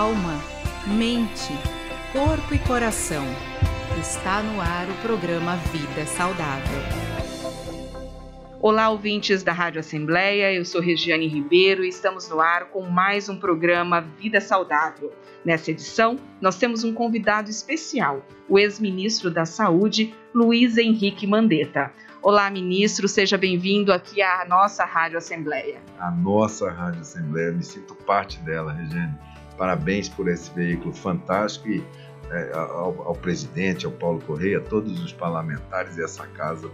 alma, mente, corpo e coração. Está no ar o programa Vida Saudável. Olá, ouvintes da Rádio Assembleia, eu sou Regiane Ribeiro e estamos no ar com mais um programa Vida Saudável. Nessa edição, nós temos um convidado especial, o ex-ministro da Saúde, Luiz Henrique Mandetta. Olá, ministro, seja bem-vindo aqui à nossa Rádio Assembleia. A nossa Rádio Assembleia, me sinto parte dela, Regiane. Parabéns por esse veículo fantástico e ao presidente, ao Paulo Correia, a todos os parlamentares e essa casa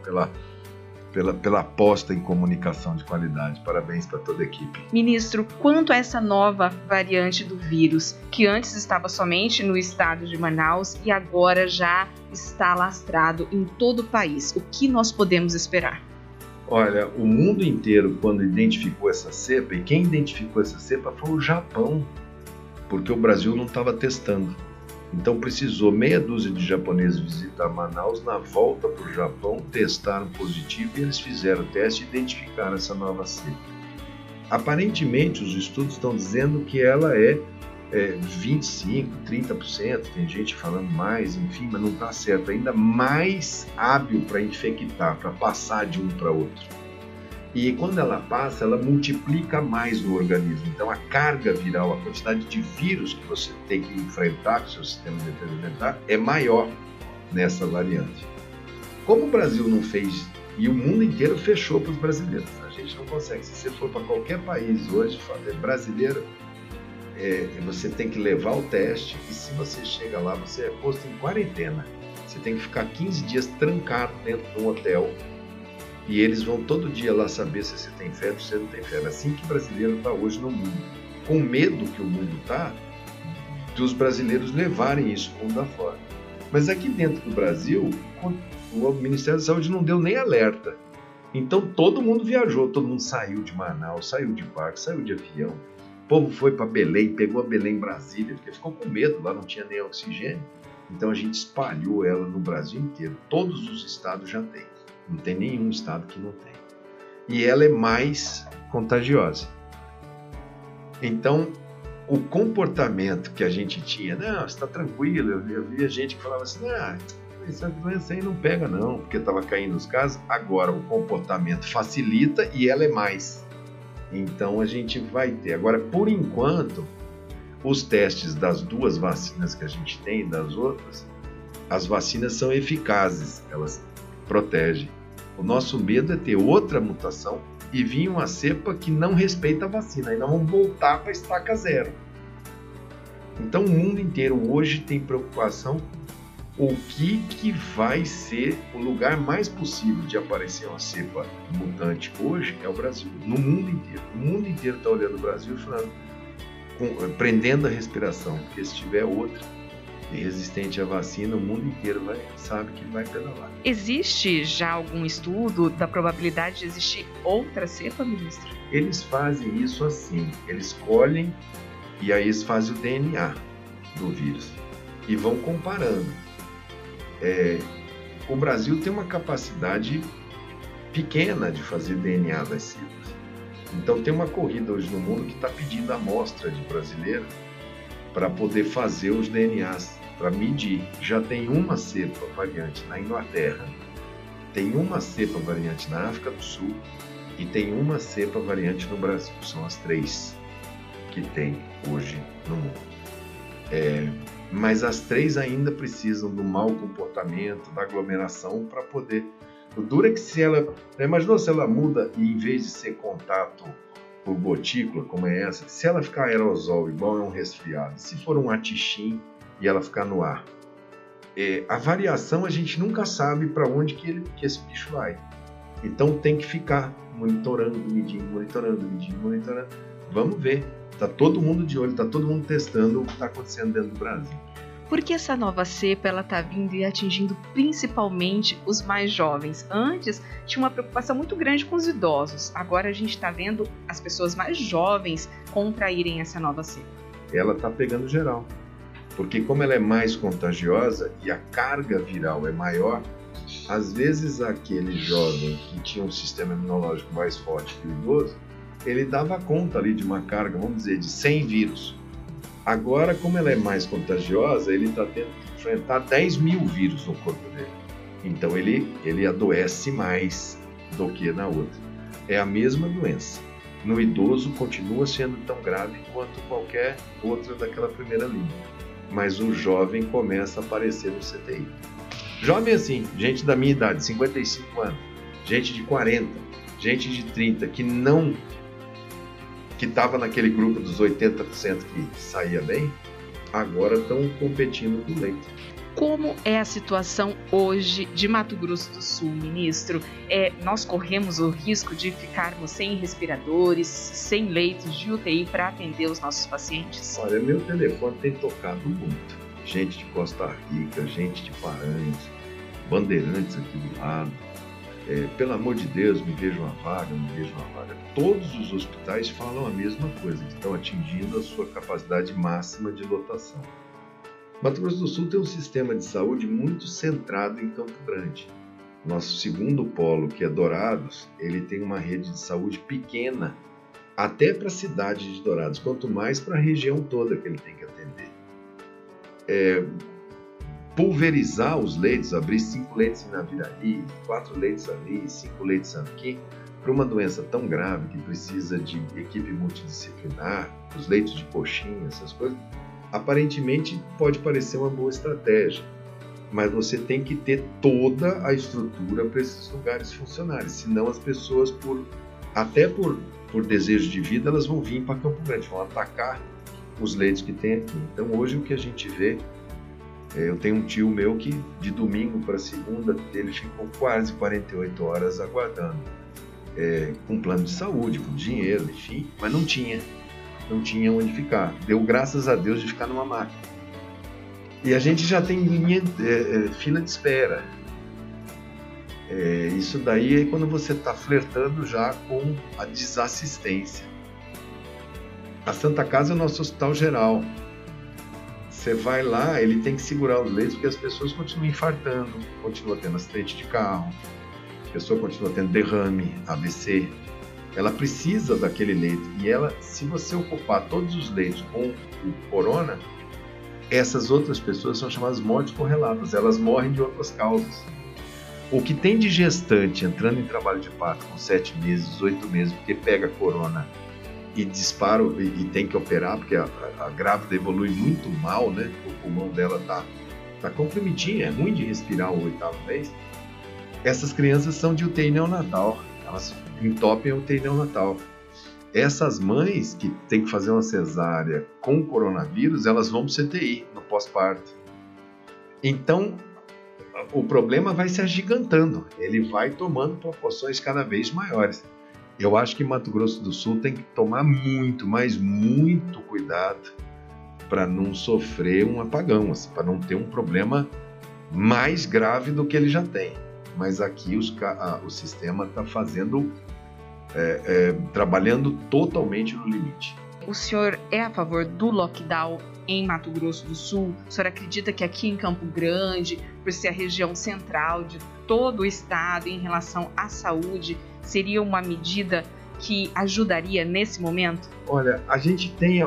pela aposta em comunicação de qualidade. Parabéns para toda a equipe. Ministro, quanto a essa nova variante do vírus, que antes estava somente no estado de Manaus e agora já está alastrado em todo o país, o que nós podemos esperar? Olha, o mundo inteiro, quando identificou essa cepa, e quem identificou essa cepa foi o Japão, porque o Brasil não estava testando. Então precisou meia dúzia de japoneses visitar Manaus, na volta para o Japão, testaram positivo e eles fizeram o teste e identificaram essa nova cepa. Aparentemente, os estudos estão dizendo que ela é 25%, 30%, tem gente falando mais, enfim, mas não está certo, ainda mais hábil para infectar, para passar de um para outro. E quando ela passa, ela multiplica mais no organismo. Então a carga viral, a quantidade de vírus que você tem que enfrentar com o seu sistema de defesa alimentar é maior nessa variante. Como o Brasil não fez, e o mundo inteiro fechou para os brasileiros, a gente não consegue. Se você for para qualquer país hoje, brasileiro, você tem que levar o teste e se você chega lá, você é posto em quarentena. Você tem que ficar 15 dias trancado dentro de um hotel. E eles vão todo dia lá saber se você tem febre ou se você não tem febre. Assim que o brasileiro está hoje no mundo. Com medo que o mundo está, dos brasileiros levarem isso para o mundo afora. Mas aqui dentro do Brasil, o Ministério da Saúde não deu nem alerta. Então todo mundo viajou, todo mundo saiu de Manaus, saiu de barco, saiu de avião. O povo foi para Belém, pegou a Belém em Brasília, porque ficou com medo, lá não tinha nem oxigênio. Então a gente espalhou ela no Brasil inteiro. Todos os estados já têm. Não tem nenhum estado que não tem. E ela é mais contagiosa. Então, o comportamento que a gente tinha, não, você está tranquilo, eu via gente que falava assim, essa doença aí não pega não, porque estava caindo os casos. Agora, o comportamento facilita e ela é mais. Então, a gente vai ter. Agora, por enquanto, os testes das duas vacinas que a gente tem e das outras, as vacinas são eficazes, elas protegem. O nosso medo é ter outra mutação e vir uma cepa que não respeita a vacina. Aí nós vamos voltar para a estaca zero. Então o mundo inteiro hoje tem preocupação o que vai ser o lugar mais possível de aparecer uma cepa mutante hoje é o Brasil. No mundo inteiro. O mundo inteiro está olhando o Brasil e falando, prendendo a respiração, porque se tiver outra resistente à vacina, o mundo inteiro sabe que vai pedalar. Existe já algum estudo da probabilidade de existir outra cepa, ministro? Eles fazem isso assim, eles colhem e aí eles fazem o DNA do vírus e vão comparando. O Brasil tem uma capacidade pequena de fazer DNA das cepas. Então tem uma corrida hoje no mundo que está pedindo amostra de brasileiro para poder fazer os DNAs, para medir. Já tem uma cepa variante na Inglaterra, tem uma cepa variante na África do Sul e tem uma cepa variante no Brasil. São as 3 que tem hoje no mundo. Mas as 3 ainda precisam do mau comportamento, da aglomeração para poder... O duro é que se ela... Imaginou se ela muda e em vez de ser contato por gotícula, como é essa, se ela ficar aerosol, igual é um resfriado, se for um atichim e ela ficar no ar, a variação a gente nunca sabe para onde que esse bicho vai. Então tem que ficar monitorando, medindo. Vamos ver. Está todo mundo de olho, está todo mundo testando o que está acontecendo dentro do Brasil. Por que essa nova cepa está vindo e atingindo principalmente os mais jovens? Antes tinha uma preocupação muito grande com os idosos. Agora a gente está vendo as pessoas mais jovens contraírem essa nova cepa. Ela está pegando geral. Porque como ela é mais contagiosa e a carga viral é maior, às vezes aquele jovem que tinha um sistema imunológico mais forte que o idoso, ele dava conta ali de uma carga, vamos dizer, de 100 vírus. Agora, como ela é mais contagiosa, ele está tendo que enfrentar 10 mil vírus no corpo dele. Então ele adoece mais do que na outra. É a mesma doença. No idoso continua sendo tão grave quanto qualquer outra daquela primeira linha. Mas o jovem começa a aparecer no CTI. Jovem assim, gente da minha idade, 55 anos, gente de 40, gente de 30, que estava naquele grupo dos 80% que saía bem, agora estão competindo com leite. Como é a situação hoje de Mato Grosso do Sul, ministro? Nós corremos o risco de ficarmos sem respiradores, sem leitos de UTI para atender os nossos pacientes? Olha, meu telefone tem tocado muito. Gente de Costa Rica, gente de Paranhos, Bandeirantes aqui do lado. Pelo amor de Deus, me veja uma vaga, me veja uma vaga. Todos os hospitais falam a mesma coisa, que estão atingindo a sua capacidade máxima de lotação. Mato Grosso do Sul tem um sistema de saúde muito centrado em Campo Grande. Nosso segundo polo, que é Dourados, ele tem uma rede de saúde pequena, até para a cidade de Dourados, quanto mais para a região toda que ele tem que atender. Pulverizar os leitos, abrir 5 leitos em Naviraí, 4 leitos ali, 5 leitos aqui, para uma doença tão grave que precisa de equipe multidisciplinar, os leitos de coxinha, essas coisas, aparentemente pode parecer uma boa estratégia, mas você tem que ter toda a estrutura para esses lugares funcionarem, senão as pessoas, até por desejo de vida, elas vão vir para Campo Grande, vão atacar os leitos que tem aqui. Então hoje o que a gente vê, eu tenho um tio meu que de domingo para segunda ele ficou quase 48 horas aguardando, com plano de saúde, com dinheiro, enfim, mas não tinha onde ficar. Deu graças a Deus de ficar numa maca. E a gente já tem fila de espera. Isso daí é quando você está flertando já com a desassistência. A Santa Casa é o nosso hospital geral. Você vai lá, ele tem que segurar os leitos porque as pessoas continuam infartando, continuam tendo acidente de carro, a pessoa continua tendo derrame, AVC. Ela precisa daquele leito. E se você ocupar todos os leitos com o corona, essas outras pessoas são chamadas mortes correlatas. Elas morrem de outras causas. O que tem de gestante entrando em trabalho de parto com 7 meses, 8 meses, porque pega corona e dispara e tem que operar, porque a grávida evolui muito mal, né? O pulmão dela tá comprimidinho, é ruim de respirar o 8º mês. Essas crianças são de UTI neonatal. Elas entopem a UTI neonatal. Essas mães que têm que fazer uma cesárea com coronavírus, elas vão para o CTI, no pós-parto. Então, o problema vai se agigantando. Ele vai tomando proporções cada vez maiores. Eu acho que Mato Grosso do Sul tem que tomar muito, mas muito cuidado para não sofrer um apagão, assim, para não ter um problema mais grave do que ele já tem. Mas aqui o sistema está fazendo, trabalhando totalmente no limite. O senhor é a favor do lockdown em Mato Grosso do Sul? O senhor acredita que aqui em Campo Grande, por ser a região central de todo o estado em relação à saúde, seria uma medida que ajudaria nesse momento? Olha, a gente tem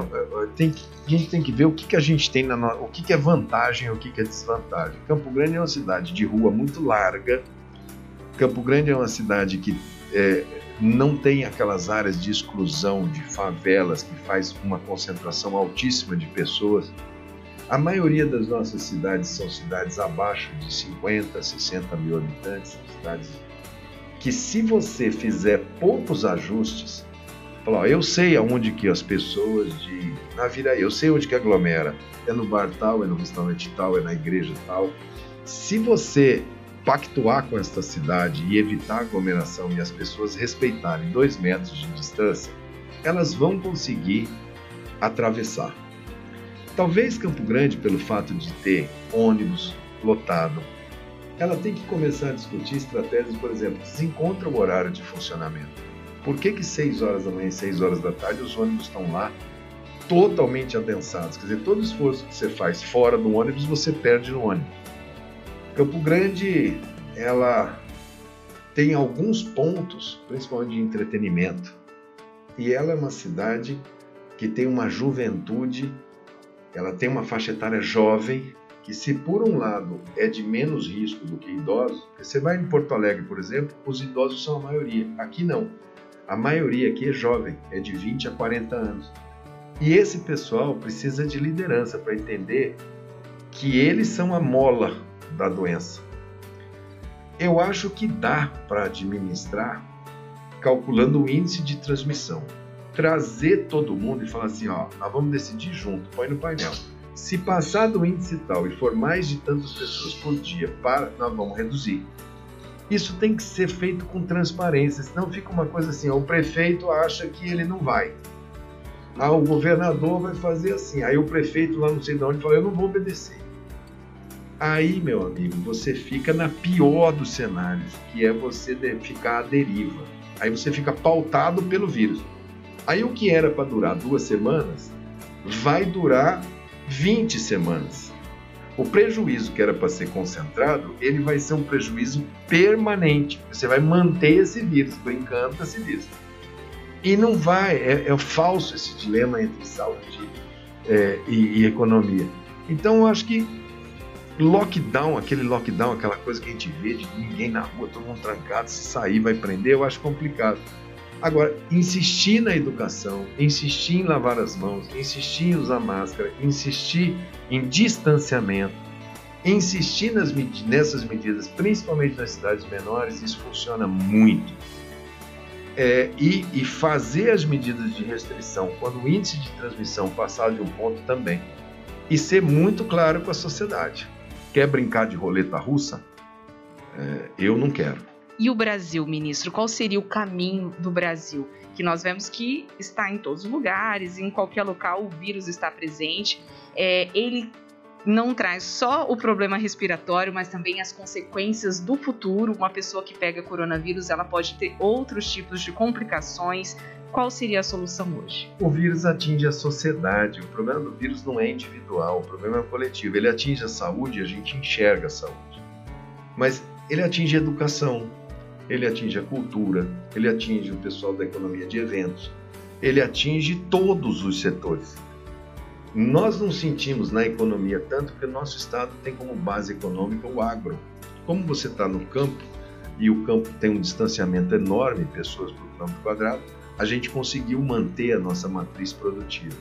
que ver o que a gente tem, o que é vantagem e o que é desvantagem. Campo Grande é uma cidade de rua muito larga. Campo Grande é uma cidade que não tem aquelas áreas de exclusão, de favelas, que faz uma concentração altíssima de pessoas. A maioria das nossas cidades são cidades abaixo de 50, 60 mil habitantes, são cidades que, se você fizer poucos ajustes, eu sei aonde que as pessoas de Naviraí, eu sei onde que aglomera, é no bar tal, é no restaurante tal, é na igreja tal. Se você pactuar com esta cidade e evitar aglomeração e as pessoas respeitarem 2 metros de distância, elas vão conseguir atravessar. Talvez Campo Grande, pelo fato de ter ônibus lotado, ela tem que começar a discutir estratégias, por exemplo, desencontra o horário de funcionamento. Por que 6 horas da manhã e 6 horas da tarde os ônibus estão lá totalmente adensados? Quer dizer, todo esforço que você faz fora do ônibus, você perde no ônibus. Campo Grande, ela tem alguns pontos, principalmente de entretenimento, e ela é uma cidade que tem uma juventude ela tem uma faixa etária jovem, que se por um lado é de menos risco do que idosos, porque você vai em Porto Alegre, por exemplo, os idosos são a maioria. Aqui não. A maioria aqui é jovem, é de 20 a 40 anos. E esse pessoal precisa de liderança para entender que eles são a mola da doença. Eu acho que dá para administrar calculando o índice de transmissão. Trazer todo mundo e falar assim, ó, nós vamos decidir junto, põe no painel. Se passar do índice tal e for mais de tantas pessoas por dia, nós vamos reduzir. Isso tem que ser feito com transparência, senão fica uma coisa assim, ó, o prefeito acha que ele não vai. O governador vai fazer assim, aí o prefeito lá não sei de onde fala, eu não vou obedecer. Aí, meu amigo, você fica na pior dos cenários, que é você ficar à deriva. Aí você fica pautado pelo vírus. Aí o que era para durar 2 semanas, vai durar 20 semanas. O prejuízo que era para ser concentrado, ele vai ser um prejuízo permanente. Você vai manter esse vírus, brincando com esse vírus. E não vai, é falso esse dilema entre saúde e economia. Então eu acho que lockdown, aquela coisa que a gente vê de ninguém na rua, todo mundo trancado, se sair vai prender, eu acho complicado. Agora, insistir na educação, insistir em lavar as mãos, insistir em usar máscara, insistir em distanciamento, insistir nessas medidas, principalmente nas cidades menores, isso funciona muito. E fazer as medidas de restrição quando o índice de transmissão passar de um ponto também. E ser muito claro com a sociedade. Quer brincar de roleta russa? Eu não quero. E o Brasil, ministro, qual seria o caminho do Brasil? Que nós vemos que está em todos os lugares, em qualquer local o vírus está presente. Ele não traz só o problema respiratório, mas também as consequências do futuro. Uma pessoa que pega coronavírus, ela pode ter outros tipos de complicações. Qual seria a solução hoje? O vírus atinge a sociedade. O problema do vírus não é individual, o problema é coletivo. Ele atinge a saúde e a gente enxerga a saúde. Mas ele atinge a educação, ele atinge a cultura, ele atinge o pessoal da economia de eventos, ele atinge todos os setores. Nós não sentimos na economia tanto porque o nosso estado tem como base econômica o agro. Como você está no campo e o campo tem um distanciamento enorme, pessoas por quilômetro quadrado, a gente conseguiu manter a nossa matriz produtiva.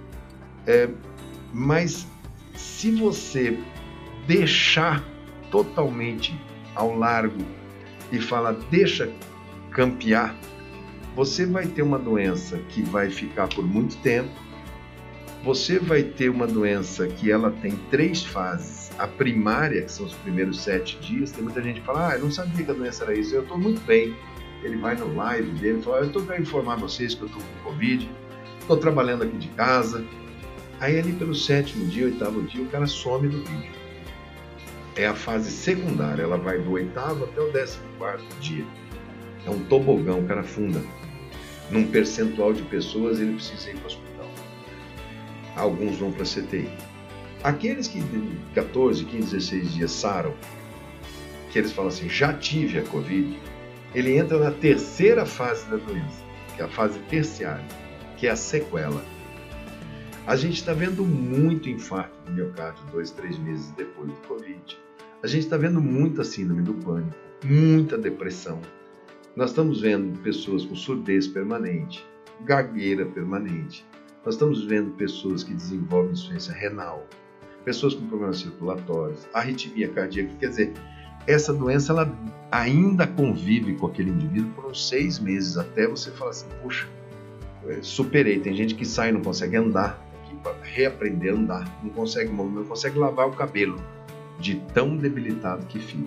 Mas se você deixar totalmente ao largo e falar, deixa campear, você vai ter uma doença que vai ficar por muito tempo, você vai ter uma doença que ela tem 3 fases. A primária, que são os primeiros 7 dias, tem muita gente que fala, eu não sabia que a doença era isso, eu estou muito bem. Ele vai no live dele e fala, eu estou para informar vocês que eu estou com Covid, estou trabalhando aqui de casa. Aí ali pelo 7º dia, 8º dia, o cara some do vídeo. É a fase secundária, ela vai do 8º até o 14º dia. É um tobogão, o cara afunda. Num percentual de pessoas, ele precisa ir para o hospital. Alguns vão para a CTI. Aqueles que de 14, 15, 16 dias saram, que eles falam assim, já tive a Covid, ele entra na 3ª fase da doença, que é a fase terciária, que é a sequela. A gente está vendo muito infarto do miocárdio 2, 3 meses depois do Covid. A gente está vendo muita síndrome do pânico, muita depressão. Nós estamos vendo pessoas com surdez permanente, gagueira permanente. Nós estamos vendo pessoas que desenvolvem insuficiência renal, pessoas com problemas circulatórios, arritmia cardíaca. Quer dizer, essa doença ela ainda convive com aquele indivíduo por uns 6 meses, até você falar assim, puxa, superei. Tem gente que sai e não consegue andar, reaprender a andar, não consegue mover, não consegue lavar o cabelo, de tão debilitado que fica.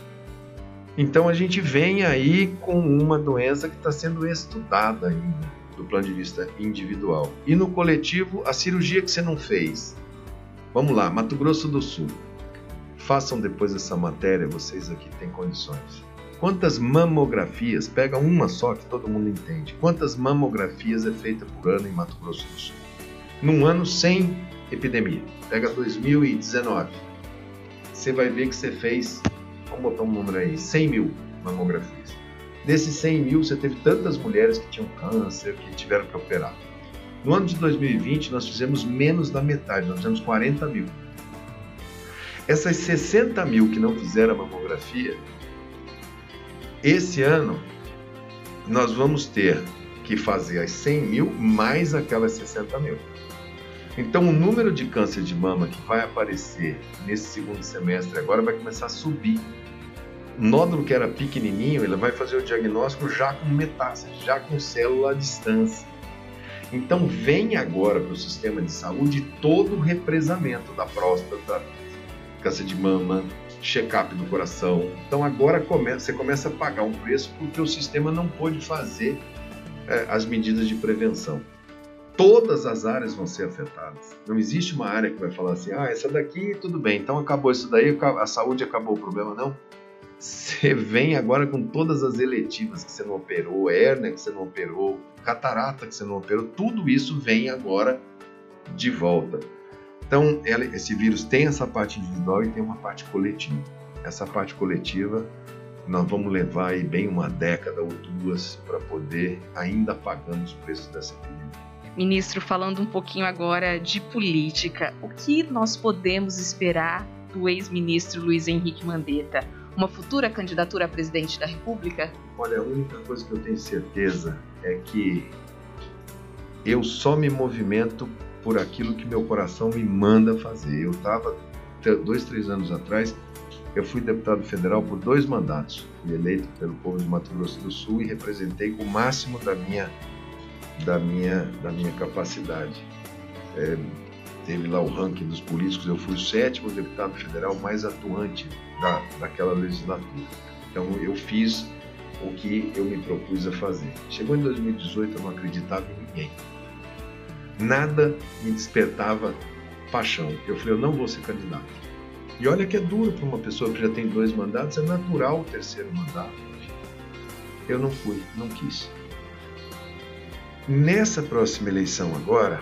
Então a gente vem aí com uma doença que está sendo estudada ainda, do plano de vista individual. E no coletivo, a cirurgia que você não fez. Vamos lá, Mato Grosso do Sul. Façam depois essa matéria, vocês aqui têm condições. Quantas mamografias, pega uma só que todo mundo entende, quantas mamografias é feita por ano em Mato Grosso do Sul? Num ano sem epidemia, pega 2019, você vai ver que você fez, vamos botar um número aí, 100 mil mamografias. Desses 100 mil, você teve tantas mulheres que tinham câncer, que tiveram que operar. No ano de 2020, nós fizemos menos da metade, nós fizemos 40 mil. Essas 60 mil que não fizeram a mamografia, esse ano nós vamos ter que fazer as 100 mil mais aquelas 60 mil. Então, o número de câncer de mama que vai aparecer nesse segundo semestre agora vai começar a subir. O nódulo que era pequenininho, ele vai fazer o diagnóstico já com metástase, já com célula à distância. Então, vem agora para o sistema de saúde todo o represamento da próstata, câncer de mama, check-up do coração. Então, agora você começa a pagar um preço porque o sistema não pôde fazer as medidas de prevenção. Todas as áreas vão ser afetadas. Não existe uma área que vai falar assim, essa daqui tudo bem, então acabou isso daí, a saúde acabou o problema. Não. Você vem agora com todas as eletivas que você não operou, hérnia que você não operou, catarata que você não operou, tudo isso vem agora de volta. Então, esse vírus tem essa parte individual e tem uma parte coletiva. Essa parte coletiva, nós vamos levar aí bem uma década ou duas para poder ainda pagando os preços dessa epidemia. Ministro, falando um pouquinho agora de política, o que nós podemos esperar do ex-ministro Luiz Henrique Mandetta? Uma futura candidatura a presidente da República? Olha, a única coisa que eu tenho certeza é que eu só me movimento por aquilo que meu coração me manda fazer. Eu estava, 2, 3 anos atrás, eu fui deputado federal por 2 mandatos. Fui eleito pelo povo de Mato Grosso do Sul e representei com o máximo da minha capacidade. Teve lá o ranking dos políticos, eu fui o 7º deputado federal mais atuante daquela legislatura. Então eu fiz o que eu me propus a fazer. Chegou em 2018, eu não acreditava em ninguém. Nada me despertava paixão. Eu falei, eu não vou ser candidato. E olha que é duro para uma pessoa que já tem 2 mandatos, é natural o 3º mandato. Eu não fui, não quis. Nessa próxima eleição agora,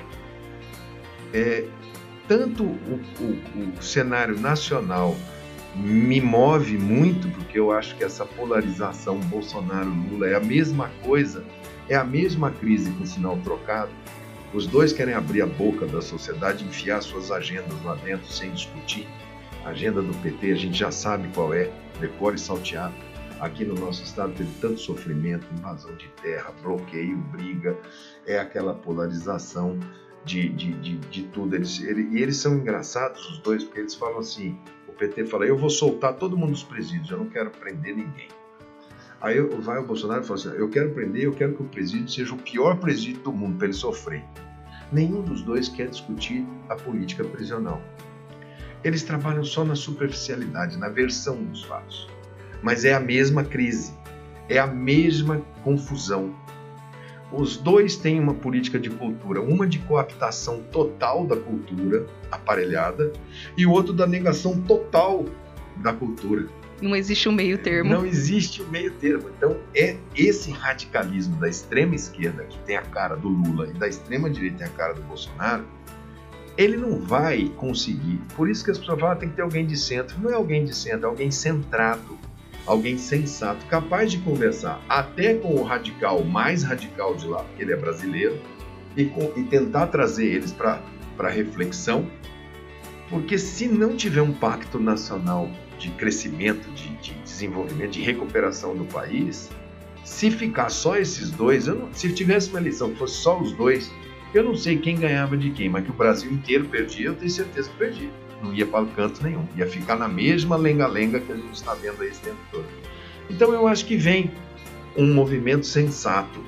tanto o cenário nacional me move muito, porque eu acho que essa polarização Bolsonaro-Lula é a mesma coisa, é a mesma crise com sinal trocado. Os dois querem abrir a boca da sociedade, enfiar suas agendas lá dentro sem discutir. A agenda do PT a gente já sabe qual é, decore e salteado. Aqui no nosso estado teve tanto sofrimento, invasão de terra, bloqueio, briga, é aquela polarização de tudo. Eles são engraçados, os dois, porque eles falam assim, o PT fala, eu vou soltar todo mundo dos presídios, eu não quero prender ninguém. Aí vai o Bolsonaro e fala assim, eu quero prender, eu quero que o presídio seja o pior presídio do mundo, para ele sofrer. Nenhum dos dois quer discutir a política prisional. Eles trabalham só na superficialidade, na versão dos fatos. Mas é a mesma crise, é a mesma confusão. Os dois têm uma política de cultura, uma de coaptação total da cultura aparelhada e o outro da negação total da cultura. Não existe um meio termo. Não existe um meio termo. Então, é esse radicalismo da extrema esquerda, que tem a cara do Lula, e da extrema direita, tem a cara do Bolsonaro, ele não vai conseguir. Por isso que as pessoas falam, tem que ter alguém de centro. Não é alguém de centro, é alguém centrado, alguém sensato, capaz de conversar até com o radical, mais radical de lá, porque ele é brasileiro, e tentar trazer eles para reflexão, porque se não tiver um pacto nacional de crescimento, de desenvolvimento, de recuperação do país, se ficar só esses dois, se tivesse uma eleição que fosse só os dois, eu não sei quem ganhava de quem, mas que o Brasil inteiro perdia, eu tenho certeza que perdia. Não ia para canto nenhum, ia ficar na mesma lenga-lenga que a gente está vendo aí esse tempo todo. Então eu acho que vem um movimento sensato,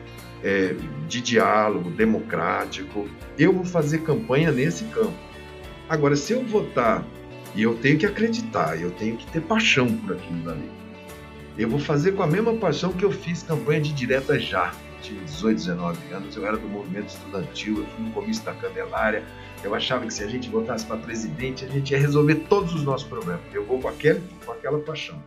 de diálogo, democrático. Eu vou fazer campanha nesse campo. Agora, se eu votar, e eu tenho que acreditar, eu tenho que ter paixão por aquilo dali, eu vou fazer com a mesma paixão que eu fiz campanha de direta já. Eu tinha 18, 19 anos, eu era do movimento estudantil, eu fui no comício da Candelária. Eu achava que se a gente votasse para presidente, a gente ia resolver todos os nossos problemas. Eu vou com aquela paixão.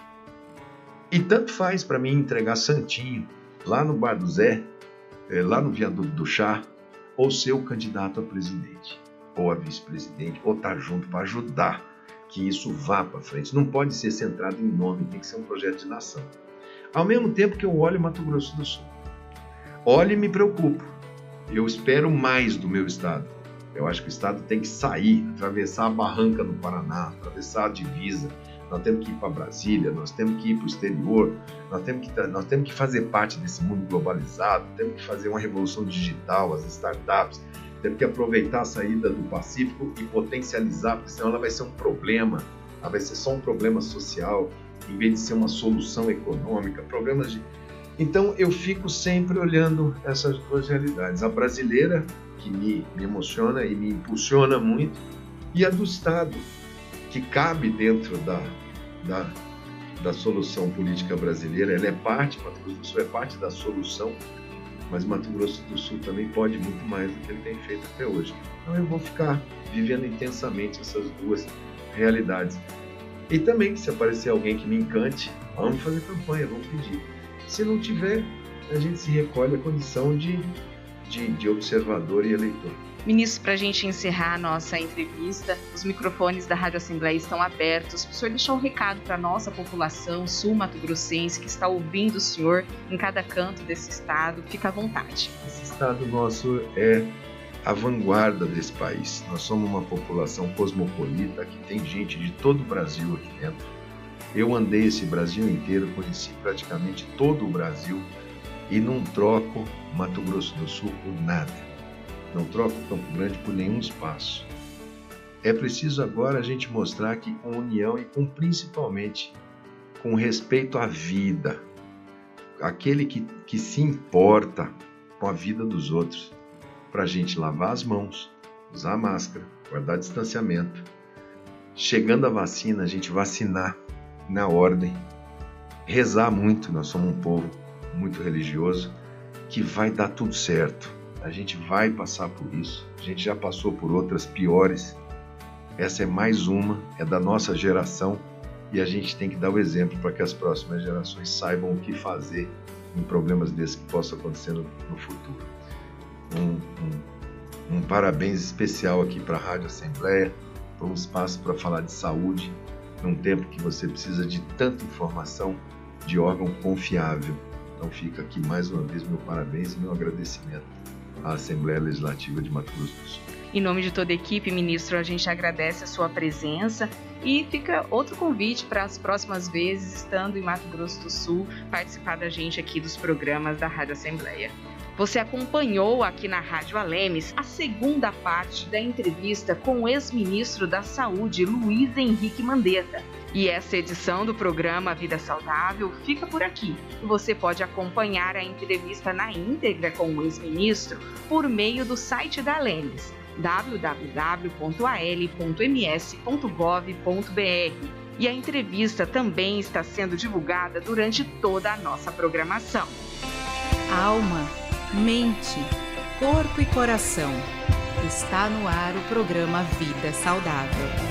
E tanto faz para mim entregar santinho lá no Bar do Zé, lá no Viaduto do Chá, ou ser o candidato a presidente, ou a vice-presidente, ou estar junto para ajudar que isso vá para frente. Não pode ser centrado em nome, tem que ser um projeto de nação. Ao mesmo tempo que eu olho Mato Grosso do Sul, olho e me preocupo. eu espero mais do meu Estado. Eu acho que o Estado tem que sair, atravessar a barranca no Paraná, atravessar a divisa. Nós temos que ir para Brasília, nós temos que ir para o exterior, nós temos que fazer parte desse mundo globalizado, temos que fazer uma revolução digital, as startups, temos que aproveitar a saída do Pacífico e potencializar, porque senão ela vai ser um problema, ela vai ser só um problema social, em vez de ser uma solução econômica, problemas de... Então eu fico sempre olhando essas duas realidades, a brasileira, que me emociona e me impulsiona muito, e a do Estado, que cabe dentro da solução política brasileira. Ela é parte, Mato Grosso do Sul é parte da solução, mas Mato Grosso do Sul também pode muito mais do que ele tem feito até hoje. Então eu vou ficar vivendo intensamente essas duas realidades. E também, se aparecer alguém que me encante, vamos fazer campanha, vamos pedir. Se não tiver, a gente se recolhe à condição de observador e eleitor. Ministro, para a gente encerrar a nossa entrevista, os microfones da Rádio Assembleia estão abertos. O senhor deixar um recado para a nossa população sul-mato-grossense que está ouvindo o senhor em cada canto desse estado. Fica à vontade. Esse estado nosso é a vanguarda desse país. Nós somos uma população cosmopolita, que tem gente de todo o Brasil aqui dentro. Eu andei esse Brasil inteiro, conheci praticamente todo o Brasil e não troco Mato Grosso do Sul por nada. Não troco Campo Grande por nenhum espaço. É preciso agora a gente mostrar que com união e principalmente com respeito à vida, aquele que se importa com a vida dos outros, para a gente lavar as mãos, usar máscara, guardar distanciamento. Chegando a vacina, a gente vacinar na ordem, rezar muito, nós somos um povo muito religioso, que vai dar tudo certo. A gente vai passar por isso, a gente já passou por outras piores, essa é mais uma, é da nossa geração e a gente tem que dar o exemplo para que as próximas gerações saibam o que fazer em problemas desses que possam acontecer no futuro. Um parabéns especial aqui para a Rádio Assembleia, por um espaço para falar de saúde, num tempo que você precisa de tanta informação de órgão confiável. Então fica aqui mais uma vez meu parabéns e meu agradecimento à Assembleia Legislativa de Mato Grosso do Sul. Em nome de toda a equipe, ministro, a gente agradece a sua presença e fica outro convite para as próximas vezes, estando em Mato Grosso do Sul, participar da gente aqui dos programas da Rádio Assembleia. Você acompanhou aqui na Rádio Alemes a segunda parte da entrevista com o ex-ministro da Saúde, Luiz Henrique Mandetta. E essa edição do programa Vida Saudável fica por aqui. E você pode acompanhar a entrevista na íntegra com o ex-ministro por meio do site da Alemes, www.al.ms.gov.br. E a entrevista também está sendo divulgada durante toda a nossa programação. Alma, mente, corpo e coração. Está no ar o programa Vida Saudável.